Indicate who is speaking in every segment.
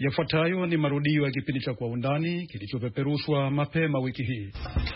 Speaker 1: Yafuatayo ni marudio ya kipindi cha Kwa Undani kilichopeperushwa mapema wiki hii.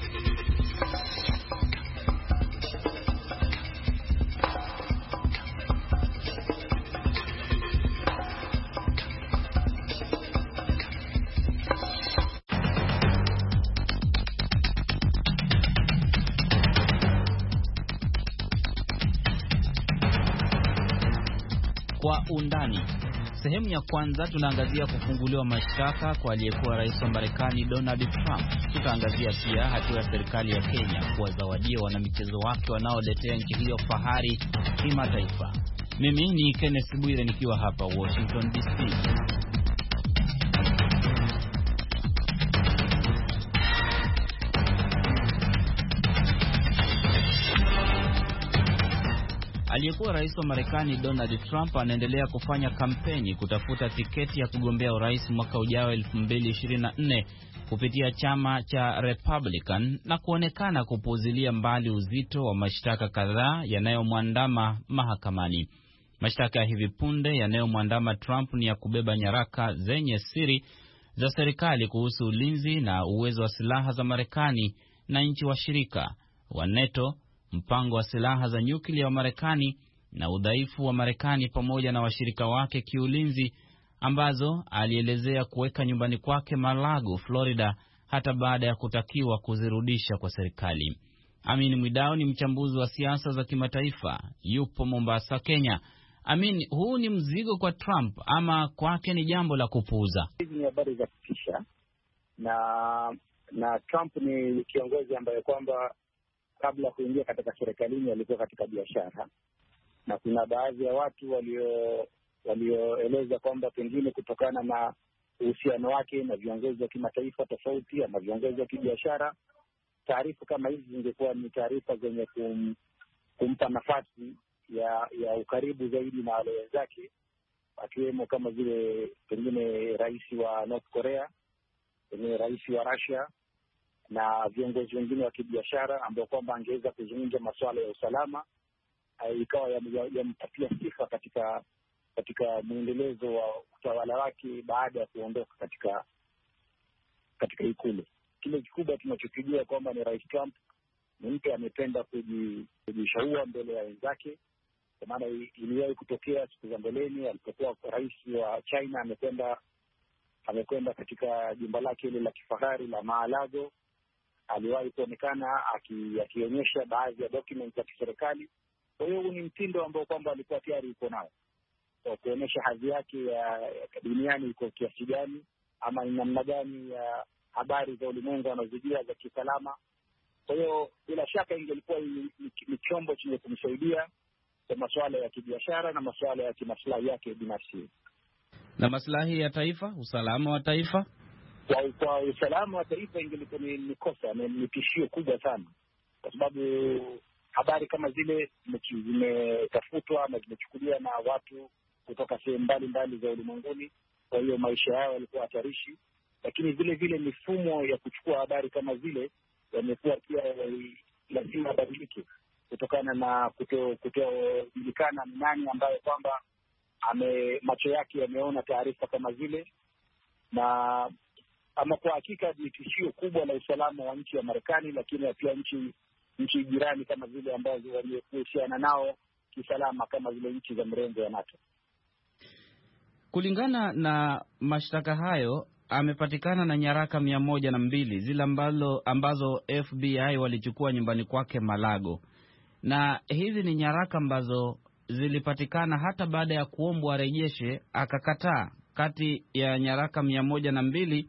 Speaker 2: Kwa Undani. Sehemu ya kwanza tunaangazia kufunguliwa mashtaka kwa aliyekuwa rais wa Marekani Donald Trump. Tutaangazia pia hatua ya serikali ya Kenya kuwazawadia wanamichezo wake wanaoletea nchi hiyo fahari kimataifa. Mimi ni Kenneth Bwire nikiwa hapa Washington DC. Aliyekuwa rais wa Marekani Donald Trump anaendelea kufanya kampeni kutafuta tiketi ya kugombea urais mwaka ujao 2024 kupitia chama cha Republican na kuonekana kupuuzilia mbali uzito wa mashtaka kadhaa yanayomwandama mahakamani. Mashtaka ya hivi punde yanayomwandama Trump ni ya kubeba nyaraka zenye siri za serikali kuhusu ulinzi na uwezo wa silaha za Marekani na nchi washirika wa NATO, mpango wa silaha za nyuklia wa Marekani na udhaifu wa Marekani pamoja na washirika wake kiulinzi, ambazo alielezea kuweka nyumbani kwake Mar-a-Lago, Florida, hata baada ya kutakiwa kuzirudisha kwa serikali. Amin Mwidau ni mchambuzi wa siasa za kimataifa, yupo Mombasa, Kenya. Amin, huu ni mzigo kwa Trump ama kwake ni jambo la kupuuza?
Speaker 3: Hizi ni habari za kutisha, na Trump ni kiongozi ambaye kwamba kabla kuingia katika serikalini alikuwa katika biashara, na kuna baadhi ya watu walioeleza kwamba pengine kutokana na uhusiano wake na viongozi wa kimataifa tofauti ama viongozi wa kibiashara, taarifa kama hizi zingekuwa ni taarifa zenye kumpa nafasi ya ukaribu zaidi na wale wenzake, akiwemo kama vile pengine rais wa North Korea, pengine rais wa Russia na viongozi wengine wa kibiashara ambao kwamba angeweza kuzungumza masuala ya usalama, ikawa yampatia sifa katika muendelezo wa utawala wake baada ya kuondoka katika ikulu. Kile kikubwa tunachokijua kwamba ni Rais Trump ni mtu amependa kujishaua mbele ya wenzake, kwa maana iliwahi kutokea siku za mbeleni alipokuwa rais wa China, amekwenda katika jumba lake ile la kifahari la Mar-a-Lago. Aliwahi kuonekana akionyesha baadhi ya documents za kiserikali. Kwa hiyo huu ni mtindo ambao kwamba alikuwa tayari yuko nao, kwa kuonyesha hadhi yake ya duniani iko kiasi gani, ama ni namna gani ya habari za ulimwengu anazojua za kisalama. Kwa hiyo bila shaka ingelikuwa ni chombo chenye kumsaidia kwa masuala ya kibiashara na masuala ya kimaslahi yake binafsi
Speaker 2: na maslahi ya taifa, usalama wa taifa.
Speaker 3: Kwa usalama wa taifa ingelikuwa ni kosa, ni tishio kubwa sana, kwa sababu habari kama zile zimetafutwa na zimechukuliwa na watu kutoka sehemu mbalimbali za ulimwenguni. Kwa hiyo maisha yao yalikuwa hatarishi, lakini vile vile mifumo ya kuchukua habari kama zile yamekuwa pia lazima badilike kutokana na kutojulikana ni nani ambaye kwamba macho yake yameona taarifa kama zile. Na ama kwa hakika ni tishio kubwa la usalama wa nchi ya Marekani, lakini pia nchi jirani kama zile ambazo waliohusiana nao kisalama kama zile nchi za mrengo wa NATO.
Speaker 2: Kulingana na mashtaka hayo, amepatikana na nyaraka 102 zile ambazo FBI walichukua nyumbani kwake Mar-a-Lago, na hizi ni nyaraka ambazo zilipatikana hata baada ya kuombwa arejeshe, akakataa. Kati ya nyaraka 102,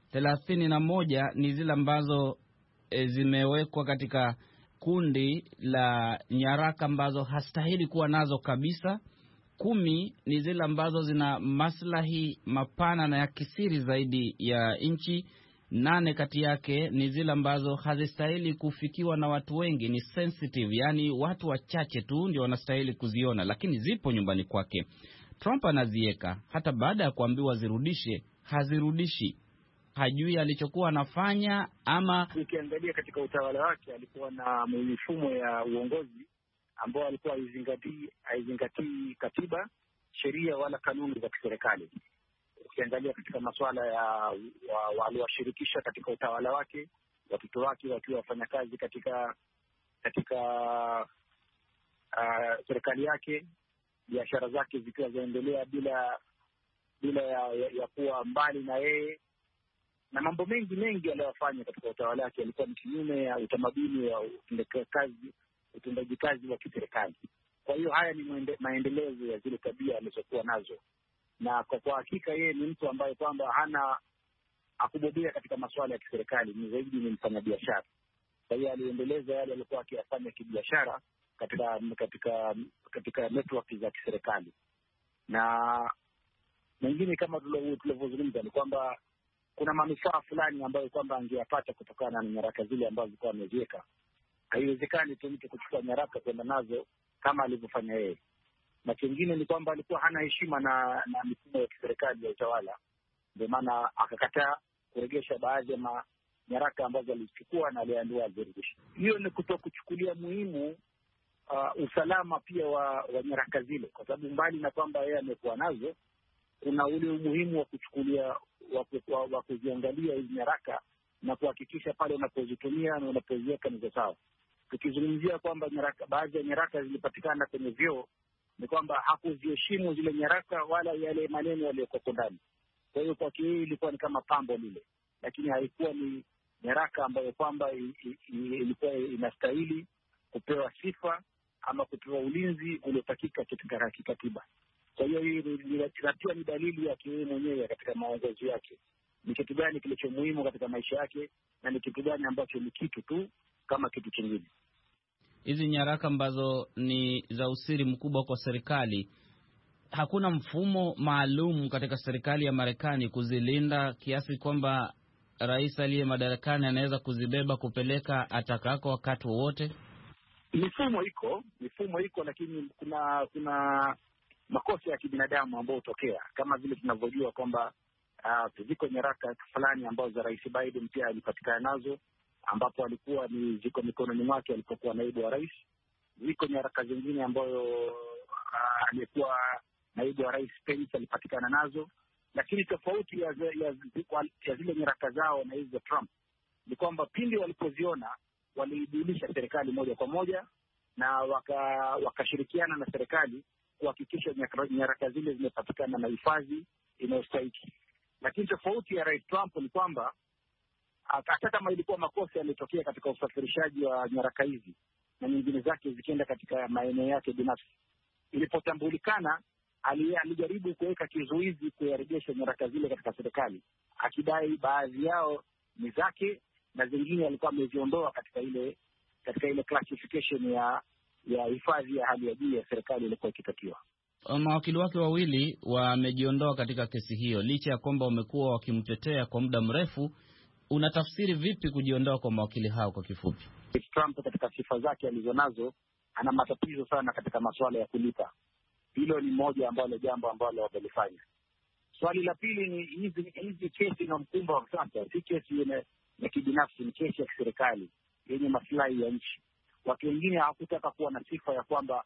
Speaker 2: 31 ni zile ambazo zimewekwa katika kundi la nyaraka ambazo hastahili kuwa nazo kabisa. 10 ni zile ambazo zina maslahi mapana na ya kisiri zaidi ya nchi. 8 kati yake ni zile ambazo hazistahili kufikiwa na watu wengi, ni sensitive, yani watu wachache tu ndio wanastahili kuziona, lakini zipo nyumbani kwake. Trump anazieka hata baada ya kuambiwa zirudishe, hazirudishi. Hajui alichokuwa anafanya, ama
Speaker 3: ukiangalia katika utawala wake alikuwa na mifumo ya uongozi ambao alikuwa haizingatii katiba, sheria wala kanuni za kiserikali. ukiangalia katika masuala ya waliowashirikisha katika utawala wake, watoto wake wakiwa wafanyakazi katika serikali yake, biashara zake zikiwa zaendelea bila ya kuwa mbali na yeye, na mambo mengi aliyofanya katika utawala wake yalikuwa ni kinyume ya utamaduni wa utendaji kazi wa kiserikali. Kwa hiyo haya ni maendelezo ya zile tabia alizokuwa nazo, na kwa hakika yeye ni mtu ambaye kwamba hakubobea katika masuala ya kiserikali, ni zaidi ni mfanyabiashara. Kwa hiyo aliendeleza yale alikuwa akiyafanya kibiashara katika network za kiserikali. Na mengine kama tulivyozungumza ni kwamba kuna manufaa fulani ambayo kwamba angeyapata kutokana na nyaraka zile ambazo alikuwa ameziweka. Haiwezekani tu mtu kuchukua nyaraka kwenda nazo kama alivyofanya yeye. Na kingine ni kwamba alikuwa hana heshima na mifumo ya kiserikali ya utawala, ndio maana akakataa kuregesha baadhi ya nyaraka ambazo alizichukua na aliambiwa azirejeshe. Hiyo ni kutokuchukulia muhimu usalama pia wa nyaraka zile, kwa sababu mbali na kwamba yeye amekuwa nazo, kuna ule umuhimu wa kuchukulia wa kuziangalia hizi nyaraka na kuhakikisha pale unapozitumia na unapoziweka ni sawa. Tukizungumzia kwamba baadhi ya nyaraka zilipatikana kwenye vyoo, ni kwamba hakuziheshimu zile nyaraka wala yale maneno yaliyokuwa ndani. Kwa hiyo kwa hiyo ilikuwa ni kama pambo lile, lakini haikuwa ni nyaraka ambayo kwamba ilikuwa inastahili kupewa sifa ama kupewa ulinzi uliotakika katika kikatiba. Kwa hiyo hii ni dalili yake yeye mwenyewe katika maongozi yake, ni kitu gani kilicho muhimu katika maisha yake na ni kitu gani ambacho ni kitu tu kama kitu kingine.
Speaker 2: Hizi nyaraka ambazo ni za usiri mkubwa kwa serikali, hakuna mfumo maalum katika serikali ya Marekani kuzilinda kiasi kwamba rais aliye madarakani anaweza kuzibeba kupeleka atakako wakati wowote?
Speaker 3: Mifumo iko, lakini kuna makosa ya kibinadamu ambayo hutokea, kama vile tunavyojua kwamba ziko nyaraka fulani ambazo za Rais Biden pia alipatikana nazo, ambapo alikuwa ziko mikononi mwake alipokuwa naibu wa rais. Ziko nyaraka zingine ambayo alikuwa naibu wa rais Pence alipatikana nazo, lakini tofauti ya zile nyaraka zao na hizo za Trump ni kwamba pindi walipoziona waliidulisha serikali moja kwa moja na wakashirikiana na serikali kuhakikisha nyaraka zile zimepatikana na hifadhi inayostahiki. Lakini tofauti ya Rais Trump ni kwamba hata kama ilikuwa makosa yalitokea katika usafirishaji wa nyaraka hizi na nyingine zake zikienda katika maeneo yake binafsi, ilipotambulikana alijaribu kuweka kizuizi kuyarejesha nyaraka zile katika serikali, akidai baadhi yao ni zake na zingine alikuwa ameziondoa katika ile classification ya hifadhi ya hali ya juu ya serikali ilikuwa ikitakiwa.
Speaker 2: Mawakili wake wawili wamejiondoa katika kesi hiyo, licha ya kwamba wamekuwa wakimtetea kwa muda mrefu. Unatafsiri vipi kujiondoa kwa mawakili hao kwa kifupi?
Speaker 3: Trump katika sifa zake alizonazo ana matatizo sana katika masuala ya kulipa. Hilo ni moja jambo ambalo wamelifanya. Swali la pili ni hizi kesi na mkumba wa sasa, si kesi ya kibinafsi, ni kesi ya kiserikali yenye maslahi ya nchi. Watu wengine hawakutaka kuwa na sifa ya kwamba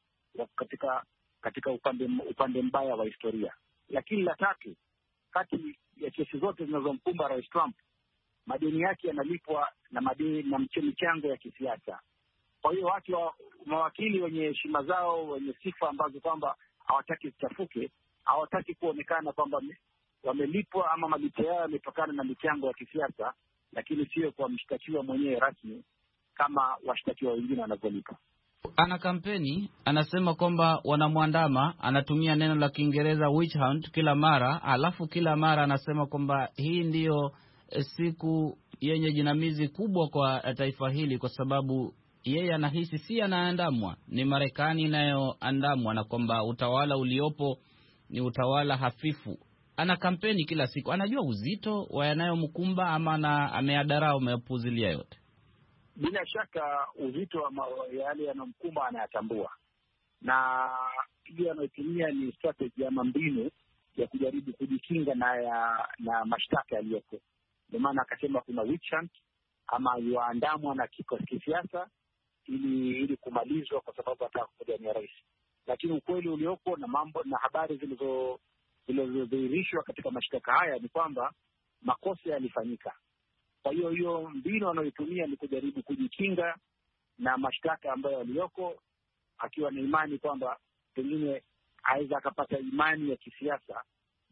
Speaker 3: katika upande mbaya wa historia. Lakini la tatu, kati ya kesi zote zinazomkumba Rais Trump, madeni yake yanalipwa na michango ya kisiasa. Kwa hiyo mawakili wenye heshima zao, wenye sifa ambazo kwamba hawataki zichafuke, hawataki kuonekana kwamba wamelipwa ama malipo yao yametokana na michango ya kisiasa, lakini sio kwa mshtakiwa mwenyewe rasmi kama washtakiwa wengine wanavyolipa.
Speaker 2: Ana kampeni, anasema kwamba wanamwandama, anatumia neno la Kiingereza witch hunt kila mara, alafu kila mara anasema kwamba hii ndiyo siku yenye jinamizi kubwa kwa taifa hili, kwa sababu yeye anahisi si anaandamwa, ni Marekani inayoandamwa, na kwamba utawala uliopo ni utawala hafifu. Ana kampeni kila siku, anajua uzito wa yanayomkumba ama ameadarau, amepuzilia yote?
Speaker 3: Bila shaka uzito wa yale yanayomkumba anayatambua, na hiyo anayotumia ni strategy ama mbinu ya kujaribu kujikinga na mashtaka yaliyopo. Ndio maana akasema kuna witch hunt ama yuandamwa na kisiasa ili kumalizwa, kwa sababu ataka kupigania rais. Lakini ukweli uliopo na mambo na habari lililodhihirishwa katika mashtaka haya ni kwamba makosa yalifanyika. Kwa hiyo mbinu anayoitumia ni kujaribu kujikinga na mashtaka ambayo yaliyoko, akiwa na imani kwamba pengine aweza akapata imani ya kisiasa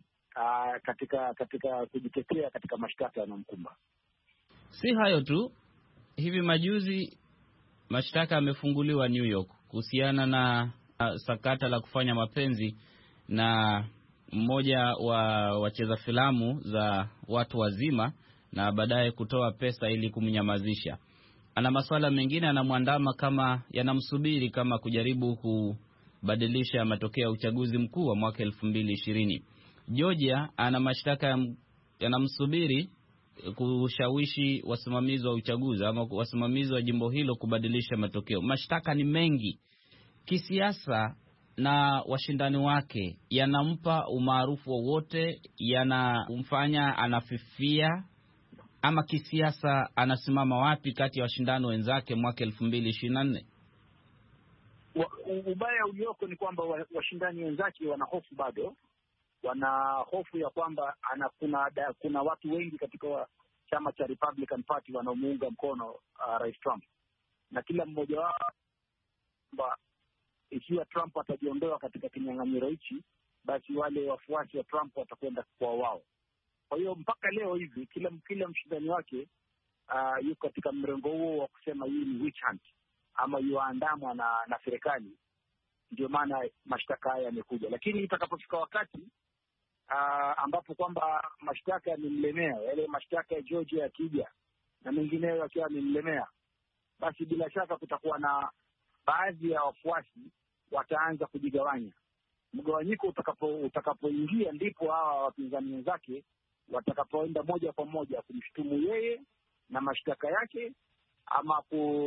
Speaker 3: katika kujitetea katika mashtaka yanayomkumba.
Speaker 2: Si hayo tu, hivi majuzi mashtaka yamefunguliwa New York kuhusiana na sakata la kufanya mapenzi na mmoja wa wacheza filamu za watu wazima na baadaye kutoa pesa ili kumnyamazisha. Ana masuala mengine anamwandama kama yanamsubiri kama kujaribu kubadilisha matokeo ya uchaguzi mkuu wa mwaka 2020. Georgia ana mashtaka yanamsubiri kushawishi wasimamizi wa uchaguzi ama wasimamizi wa jimbo hilo kubadilisha matokeo. Mashtaka ni mengi. Kisiasa na washindani wake yanampa umaarufu wowote, yanamfanya anafifia, ama kisiasa anasimama wapi kati ya washindani wenzake mwaka 2024?
Speaker 3: Ubaya ulioko ni kwamba washindani wenzake wana hofu bado. Wana hofu ya kwamba kuna watu wengi katika chama cha Republican Party wanaomuunga mkono Rais Trump, na kila mmoja wao kwamba ikiwa Trump atajiondoa katika kinyang'anyiro hichi, basi wale wafuasi wa Trump watakwenda kwa wao. Kwa hiyo mpaka leo hivi kila mshindani wake yuko katika mrengo huo wa kusema hii ni witch hunt ama yuandamwa na serikali. Ndio maana mashtaka haya yamekuja, lakini itakapofika wakati ambapo kwamba mashtaka yamemlemea, yale mashtaka ya Georgia yakija na mengineyo yakiwa yamemlemea, basi bila shaka kutakuwa na baadhi ya wafuasi wataanza kujigawanya. Mgawanyiko utakapoingia ndipo hawa wapinzani wenzake watakapoenda moja kwa moja kumshutumu yeye na mashtaka yake, ama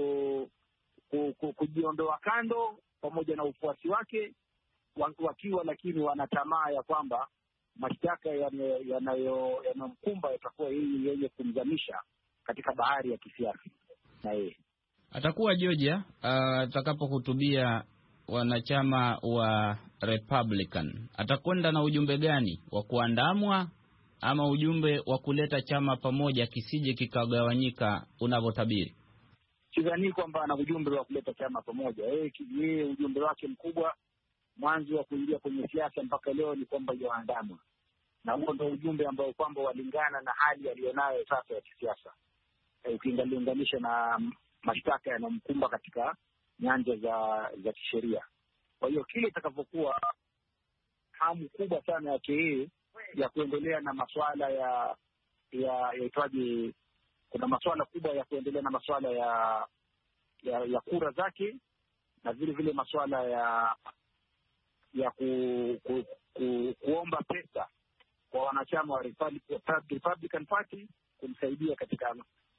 Speaker 3: kujiondoa kando pamoja na ufuasi wake, wakiwa lakini wana tamaa ya kwamba mashtaka yanayomkumba yatakuwa yenye kumzamisha katika bahari ya kisiasa. Na yeye
Speaker 2: atakuwa Georgia atakapohutubia wanachama wa Republican, atakwenda na ujumbe gani? Wa kuandamwa ama ujumbe wa kuleta chama pamoja kisije kikagawanyika unavyotabiri?
Speaker 3: Sidhani kwamba ana ujumbe wa kuleta chama pamoja. Yeye ujumbe wake mkubwa mwanzo wa kuingia kwenye siasa mpaka leo ni kwamba yoandamwa, na huo ndio ujumbe ambao kwamba walingana na hali aliyonayo sasa ya kisiasa, ukilinganisha na mashtaka yanamkumba katika nyanja za kisheria. Kwa hiyo kile itakavyokuwa hamu kubwa sana yake yeye ya kuendelea na masuala yaitwaje, kuna masuala kubwa ya kuendelea na masuala ya kura zake, na vile vile masuala ya kuomba pesa kwa wanachama wa Republican Party kumsaidia katika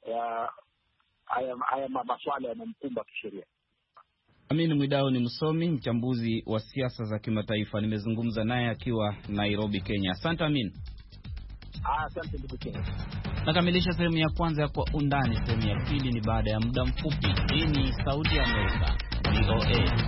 Speaker 3: haya masuala yanamkumba kisheria.
Speaker 2: Amin Mwidau ni msomi, mchambuzi wa siasa za kimataifa. Nimezungumza naye akiwa Nairobi, Kenya. Asante Amin.
Speaker 3: Asante ndugu Kenya.
Speaker 2: Nakamilisha sehemu ya kwanza ya Kwa Undani. Sehemu ya pili ni baada ya muda mfupi. Hii ni Sauti ya Amerika, VOA.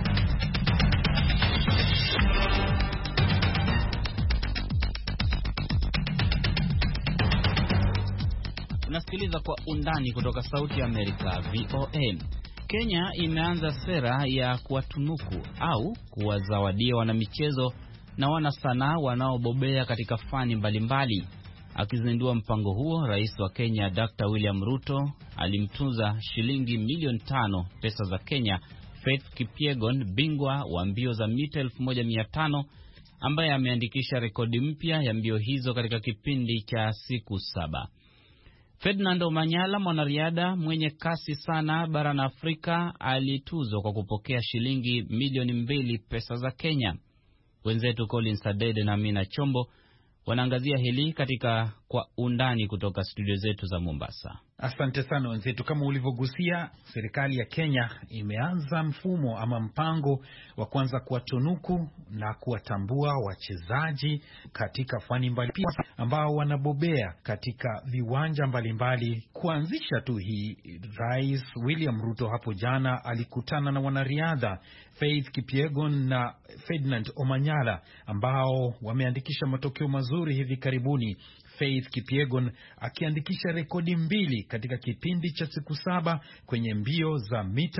Speaker 2: Unasikiliza Kwa Undani kutoka Sauti ya Amerika, VOA. Kenya imeanza sera ya kuwatunuku au kuwazawadia wanamichezo na wanasanaa wanaobobea katika fani mbalimbali. Akizindua mpango huo, Rais wa Kenya Dr. William Ruto alimtunza shilingi milioni 5 pesa za Kenya Faith Kipyegon, bingwa wa mbio za mita 1500, ambaye ameandikisha rekodi mpya ya mbio hizo katika kipindi cha siku 7. Ferdinand Omanyala, mwanariadha mwenye kasi sana barani Afrika, alituzwa kwa kupokea shilingi milioni 2 pesa za Kenya. Wenzetu Collins Adede na Mina Chombo wanaangazia hili katika kwa undani kutoka studio zetu za Mombasa.
Speaker 4: Asante sana wenzetu. Kama ulivyogusia, serikali ya Kenya imeanza mfumo ama mpango wa kuanza kuwatunuku na kuwatambua wachezaji katika fani mbalimbali ambao wanabobea katika viwanja mbalimbali. Kuanzisha tu hii, Rais William Ruto hapo jana alikutana na wanariadha Faith Kipyegon na Ferdinand Omanyala ambao wameandikisha matokeo mazuri hivi karibuni. Faith Kipyegon akiandikisha rekodi 2 katika kipindi cha siku 7 kwenye mbio za mita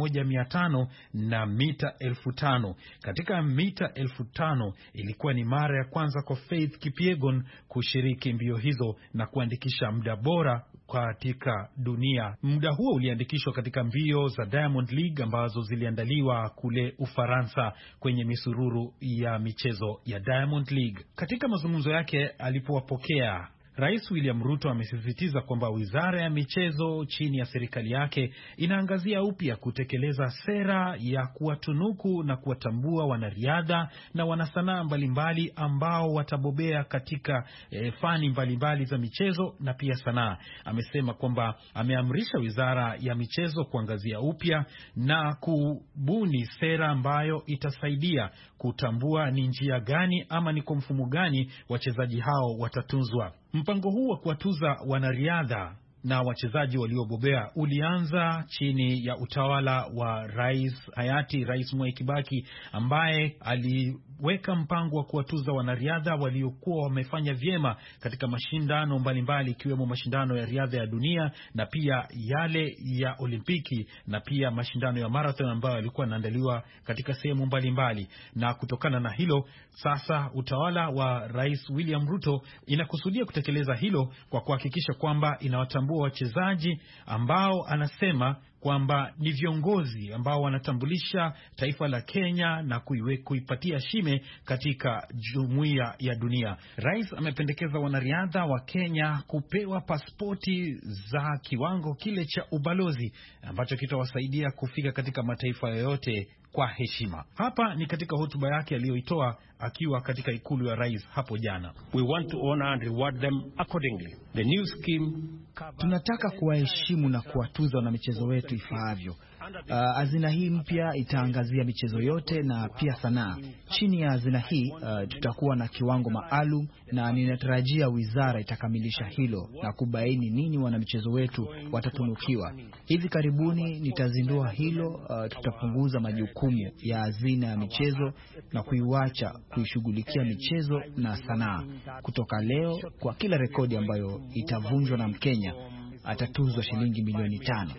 Speaker 4: 1500 na mita 5000. Katika mita 5000 ilikuwa ni mara ya kwanza kwa Faith Kipyegon kushiriki mbio hizo na kuandikisha muda bora katika dunia. Muda huo uliandikishwa katika mbio za Diamond League ambazo ziliandaliwa kule Ufaransa kwenye misururu ya michezo ya Diamond League. Katika mazungumzo yake alipowapokea, Rais William Ruto amesisitiza kwamba Wizara ya Michezo chini ya serikali yake inaangazia upya kutekeleza sera ya kuwatunuku na kuwatambua wanariadha na wanasanaa mbalimbali ambao watabobea katika fani mbalimbali za michezo na pia sanaa. Amesema kwamba ameamrisha Wizara ya Michezo kuangazia upya na kubuni sera ambayo itasaidia kutambua ni njia gani ama ni kwa mfumo gani wachezaji hao watatunzwa. Mpango huu wa kuwatuza wanariadha na wachezaji waliobobea ulianza chini ya utawala wa hayati Rais Mwai Kibaki, ambaye aliweka mpango wa kuwatuza wanariadha waliokuwa wamefanya vyema katika mashindano mbalimbali, ikiwemo mashindano ya riadha ya dunia na pia yale ya Olimpiki na pia mashindano ya marathon ambayo yalikuwa yanaandaliwa katika sehemu mbalimbali. Na kutokana na hilo, sasa utawala wa Rais William Ruto inakusudia kutekeleza hilo kwa kuhakikisha kwamba inawatambua wachezaji ambao anasema kwamba ni viongozi ambao wanatambulisha taifa la Kenya na kuipatia shime katika jumuiya ya dunia. Rais amependekeza wanariadha wa Kenya kupewa pasipoti za kiwango kile cha ubalozi ambacho kitawasaidia kufika katika mataifa yoyote kwa heshima. Hapa ni katika hotuba yake aliyoitoa akiwa katika ikulu ya rais hapo jana.
Speaker 5: We want to honor and reward them accordingly. The new scheme
Speaker 6: tunataka kuwaheshimu na kuwatuza wanamichezo wetu ifaavyo. Hazina hii mpya itaangazia michezo yote na pia sanaa. Chini ya hazina hii tutakuwa na kiwango maalum, na ninatarajia wizara itakamilisha hilo na kubaini nini wanamichezo wetu watatunukiwa. Hivi karibuni nitazindua hilo. Tutapunguza majukumu ya hazina ya michezo na kuiwacha kuishughulikia michezo na sanaa. Kutoka leo, kwa kila rekodi ambayo itavunjwa na Mkenya atatuzwa shilingi milioni 5.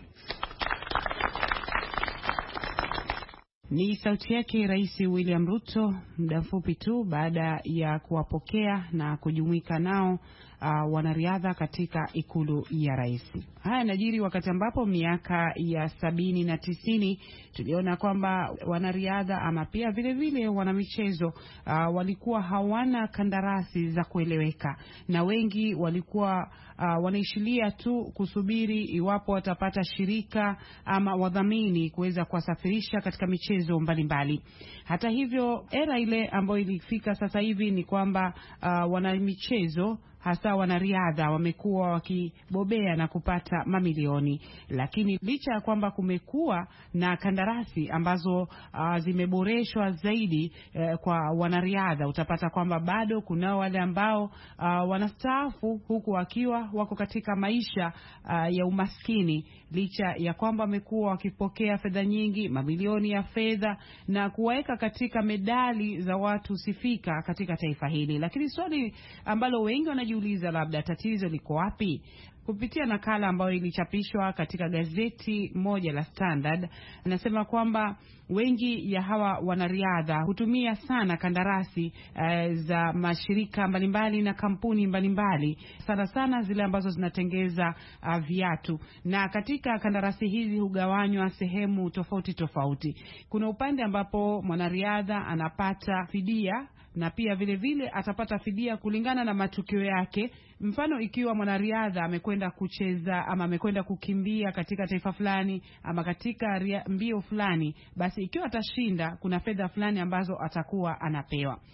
Speaker 7: Ni sauti yake Rais William Ruto muda mfupi tu baada ya kuwapokea na kujumuika nao wanariadha katika ikulu ya rais. Haya najiri wakati ambapo miaka ya 70 na 90 tuliona kwamba wanariadha ama pia vile vile wanamichezo walikuwa hawana kandarasi za kueleweka, na wengi walikuwa wanaishilia tu kusubiri iwapo watapata shirika ama wadhamini kuweza kuwasafirisha katika michezo mbalimbali. Hata hivyo, era ile ambayo ilifika sasa hivi ni kwamba wanamichezo hasa wanariadha wamekuwa wakibobea na kupata mamilioni, lakini licha ya kwamba kumekuwa na kandarasi ambazo zimeboreshwa zaidi kwa wanariadha, utapata kwamba bado kuna wale ambao wanastaafu huku wakiwa wako katika maisha ya umaskini, licha ya kwamba wamekuwa wakipokea fedha nyingi, mamilioni ya fedha, na kuweka katika medali za watu sifika katika taifa hili. Lakini swali ambalo wengi wanajiuliza, labda tatizo liko wapi? Kupitia nakala ambayo ilichapishwa katika gazeti moja la Standard, anasema kwamba wengi ya hawa wanariadha hutumia sana kandarasi za mashirika mbalimbali na kampuni mbalimbali, sana sana zile ambazo zinatengeza viatu, na katika kandarasi hizi hugawanywa sehemu tofauti tofauti. Kuna upande ambapo mwanariadha anapata fidia na pia vile vile atapata fidia kulingana na matukio yake. Mfano, ikiwa mwanariadha amekwenda kucheza ama amekwenda kukimbia katika taifa fulani ama katika mbio fulani, basi ikiwa atashinda kuna fedha fulani ambazo atakuwa anapewa.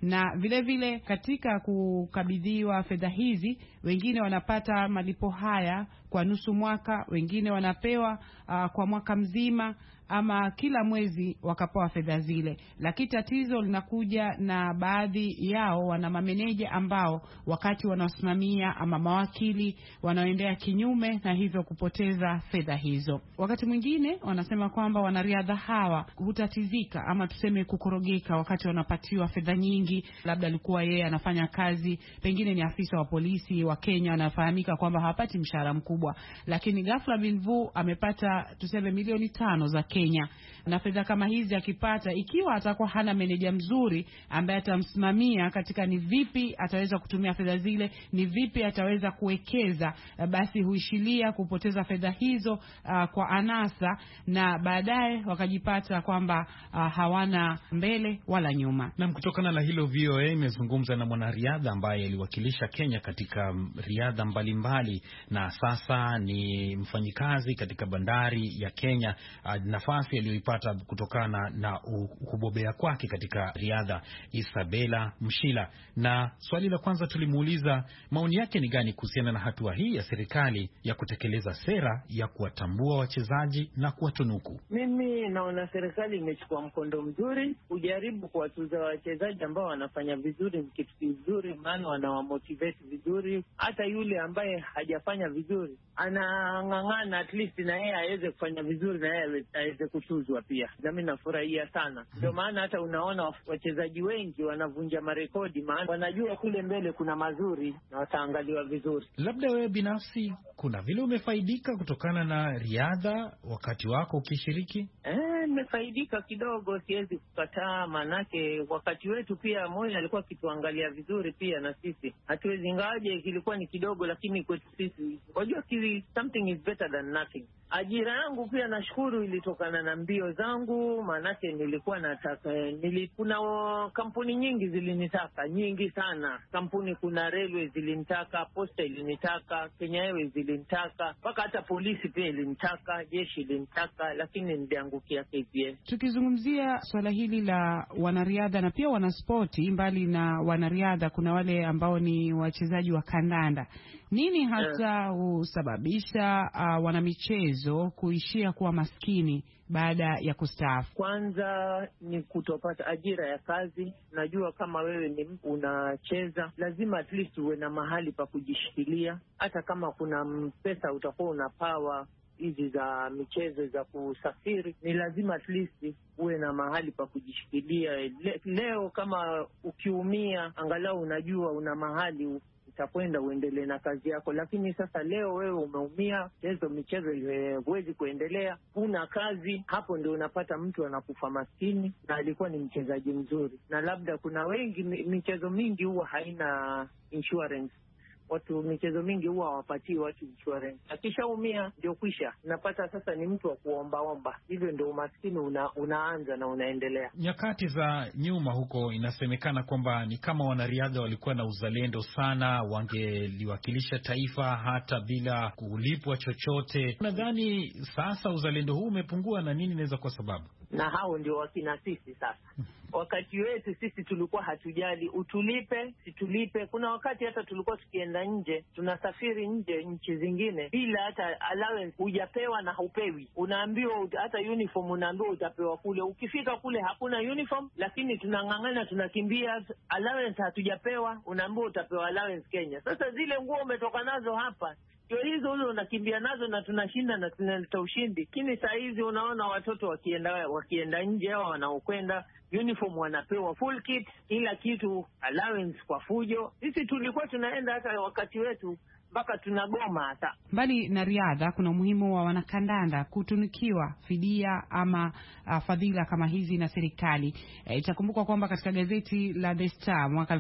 Speaker 7: Na vile vile katika kukabidhiwa fedha hizi, wengine wanapata malipo haya kwa nusu mwaka, wengine wanapewa kwa mwaka mzima, ama kila mwezi wakapewa fedha zile. Lakini tatizo linakuja na baadhi yao wana mameneja ambao wakati wanasimamia ama mawakili wanaoendea kinyume na hivyo kupoteza fedha hizo. Wakati mwingine wanasema kwamba wanariadha hawa hutatizika ama tuseme kukorogeka wakati wanapatiwa fedha nyingi. Labda alikuwa yeye anafanya kazi, pengine ni afisa wa polisi wa Kenya, anafahamika kwamba hawapati mshahara mkubwa, lakini ghafla binvu amepata tuseme milioni 5 za Kenya. Na fedha kama hizi akipata, ikiwa atakuwa hana meneja mzuri ambaye atamsimamia katika ni vipi ataweza kutumia fedha zile, ni vipi ataweza kuwekeza, basi huishilia kupoteza fedha hizo kwa anasa, na baadaye wakajipata kwamba hawana mbele wala nyuma.
Speaker 4: Na kutokana na hilo, VOA imezungumza na mwanariadha ambaye aliwakilisha Kenya katika riadha mbalimbali na sasa ni mfanyikazi katika bandari ya Kenya, nafasi aliyoipata kutokana na kubobea kwake katika riadha, Isabella Mshila. Na swali la kwanza tulimuuliza maoni yake ni gani kuhusiana na hatua hii ya serikali ya kutekeleza sera ya kuwatambua wachezaji na kuwatunuku.
Speaker 8: Mimi naona serikali imechukua mkondo mzuri kujaribu kuwatuza wachezaji ambao wanafanya vizuri, kitu kizuri, maana wanawamotivate vizuri. Hata yule ambaye hajafanya vizuri anang'ang'ana at least na yeye aweze kufanya vizuri na yeye aweze kutuzwa pia. Mimi nafurahia sana. Ndio maana hata unaona wachezaji wengi wanavunja marekodi, maana wanajua kule mbele kuna mazuri na wataangaliwa vizuri.
Speaker 4: Labda wewe binafsi kuna vile umefaidika kutokana na riadha wakati wako ukishiriki?
Speaker 8: Nimefaidika kidogo, siwezi kukataa, manake wakati wetu pia Moi alikuwa kituangalia vizuri pia, na sisi hatuwezi, ingawaje kilikuwa ni kidogo, lakini kwetu sisi wajua something is better than nothing. Ajira yangu pia nashukuru ilitokana na mbio zangu, manake nilikuwa nataka kuna kampuni nyingi zilinitaka, nyingi sana kampuni. Kuna railway zilinitaka, posta ilinitaka, Kenya Airways zilinitaka, mpaka hata polisi pia ilinitaka, jeshi ilinitaka, lakini niliangukia KPS.
Speaker 7: Tukizungumzia swala hili la wanariadha na pia wanaspoti, mbali na wanariadha kuna wale ambao ni wachezaji wa kandanda. Nini hasa husababisha wanamichezo kuishia kuwa maskini baada ya kustaafu?
Speaker 8: Kwanza ni kutopata ajira ya kazi. Najua kama wewe ni unacheza, lazima at least uwe na mahali pa kujishikilia. Hata kama kuna pesa utakuwa unapawa hizi za michezo za kusafiri, ni lazima at least uwe na mahali pa kujishikilia. Leo kama ukiumia, angalau unajua una mahali utakwenda uendelee na kazi yako. Lakini sasa leo wewe umeumia, michezo huwezi kuendelea, una kazi, hapo ndio unapata mtu anakufa maskini na alikuwa ni mchezaji mzuri. Na labda kuna wengi, michezo mingi huwa haina insurance. Michezo mingi huwa hawapatii watu insurance. Akishaumia ndio kwisha. Napata sasa ni mtu wa kuombaomba. Hivyo ndio umaskini unaanza na unaendelea.
Speaker 4: Nyakati za nyuma huko inasemekana kwamba ni kama wanariadha walikuwa na uzalendo sana, wangeliwakilisha taifa hata bila kulipwa chochote. Nadhani sasa uzalendo huu umepungua, na nini inaweza kwa sababu?
Speaker 8: Na hao ndio wakina sisi sasa. Wakati wetu sisi tulikuwa hatujali utulipe, situlipe. Kuna wakati hata tulikuwa tukienda nje, tunasafiri nje nchi zingine bila hata allowance, hujapewa na haupewi. Unaambiwa hata uniform unaambiwa utapewa kule. Ukifika kule hakuna uniform, lakini tunang'ang'ana, tunakimbia, allowance hatujapewa, unaambiwa utapewa allowance Kenya. Sasa zile nguo umetoka nazo hapa, ndio hizo unakimbia nazo na tunashinda na tunaleta ushindi. Lakini saa hizi unaona watoto wakienda nje, hao wanaokwenda uniform wanapewa full kit, kila kitu, allowance kwa fujo. Sisi tulikuwa tunaenda hata wakati wetu mpaka tunagoma hata.
Speaker 7: Mbali na riadha, kuna umuhimu wa wanakandanda kutunukiwa fidia ama fadhila kama hizi na serikali. Itakumbukwa kwamba katika gazeti la The Star mwaka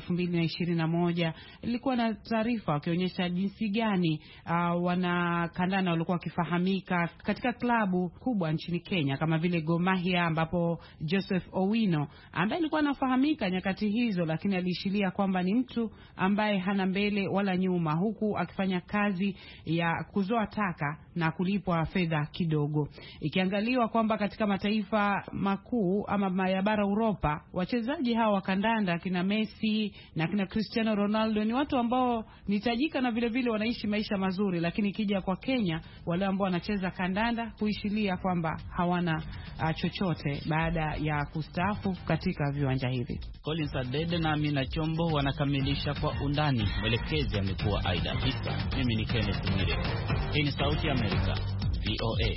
Speaker 7: 2021 ilikuwa na taarifa wakionyesha jinsi gani wanakandanda walikuwa wakifahamika katika klabu kubwa nchini Kenya kama vile Gor Mahia, ambapo Joseph Owino ambaye alikuwa anafahamika nyakati hizo, lakini aliishilia kwamba ni mtu ambaye hana mbele wala nyuma, huku akifanya wanafanya kazi ya kuzoa taka na kulipwa fedha kidogo. Ikiangaliwa kwamba katika mataifa makuu ama ya bara Uropa, wachezaji hawa wa kandanda kina Messi na kina Cristiano Ronaldo ni watu ambao ni tajika na vile vile wanaishi maisha mazuri, lakini ikija kwa Kenya, wale ambao wanacheza kandanda huishilia kwamba hawana chochote baada ya kustaafu katika viwanja hivi.
Speaker 2: Collins Adede na Amina Chombo wanakamilisha Kwa Undani. Mwelekezi amekuwa Aida Isa. Mimi ni Kenneth Mwire. Hii ni Sauti ya Amerika, VOA.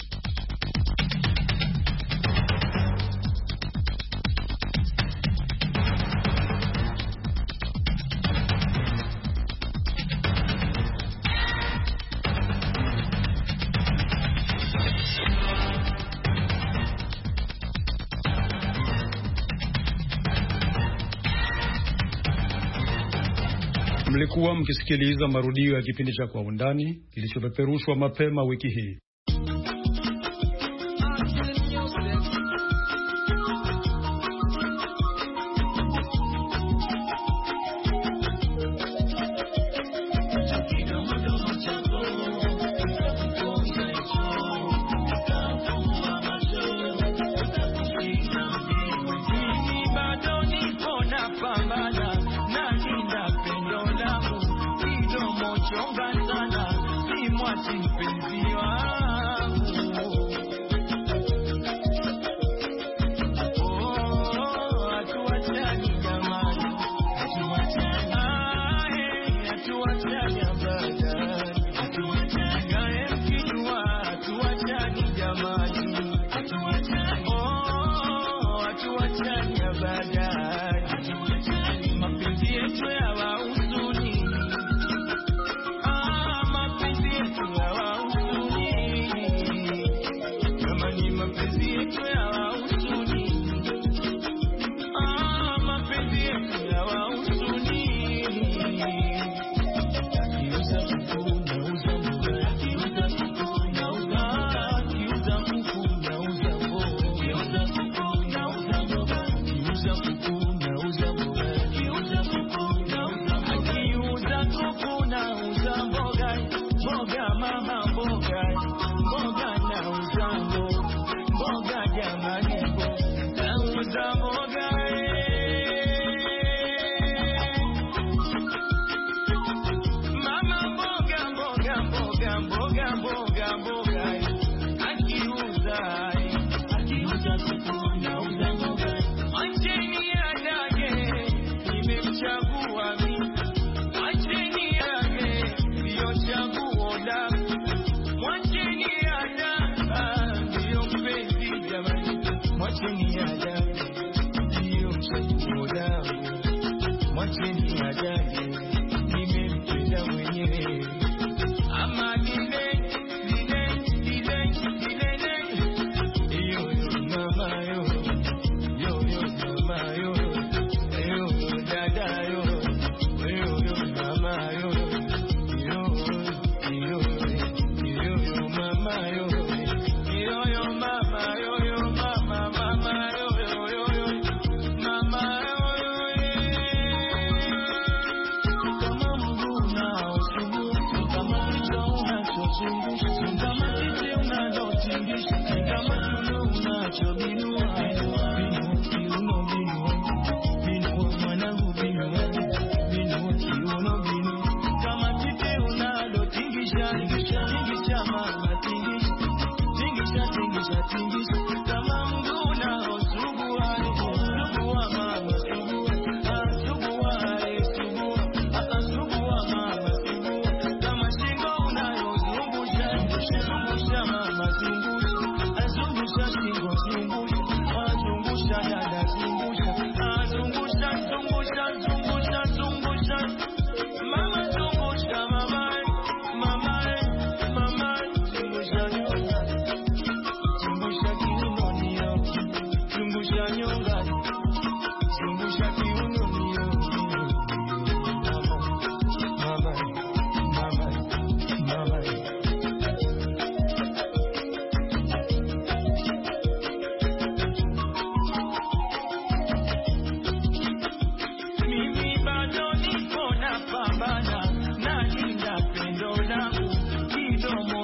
Speaker 1: Mlikuwa mkisikiliza marudio ya kipindi cha Kwa Undani kilichopeperushwa mapema wiki hii.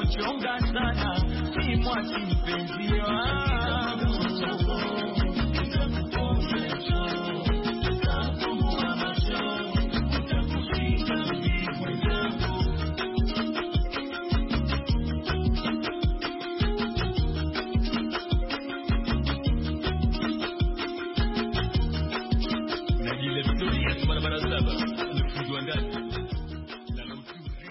Speaker 9: chonga sana, ni mwachi mpenzi wangu.